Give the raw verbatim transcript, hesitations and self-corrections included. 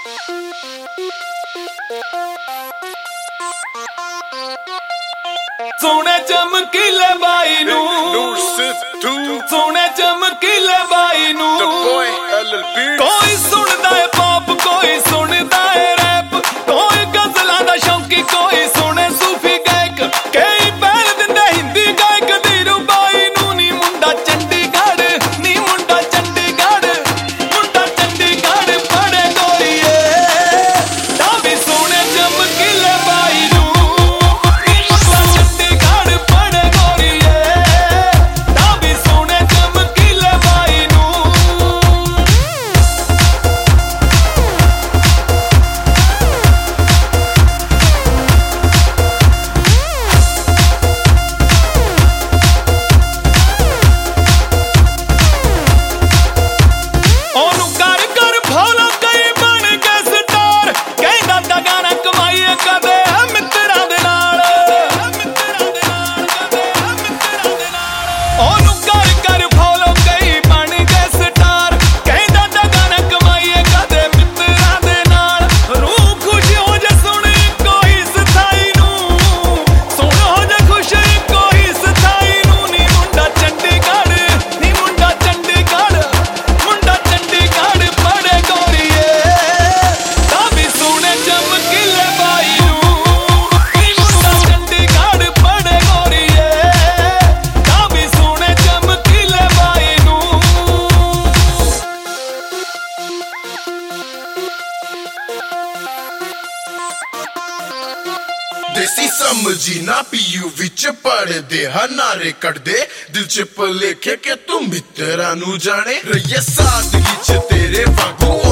सोने चमकीले बाई नू सोने चमकीले बाई नू कोई सुनदा है पॉप कोई सुनदा है रैप कोई गजलां दा शौकी कोई सुने सूफी गायक कई पैर दिंदे हिंदी गायक धीरू बाई नू नी मुंडा चंडीगढ़ नी मुंडा चंडीगढ़ मुंडा चंडीगढ़ पड़े गोरीए तावी सोने चमकीले बाई नू देसी समझी ना पीयू विच पढ़दे हनारे कटदे दिल च भुलेखे के तू मित्रा नू जाने रहिए सादगी च तेरे वांगू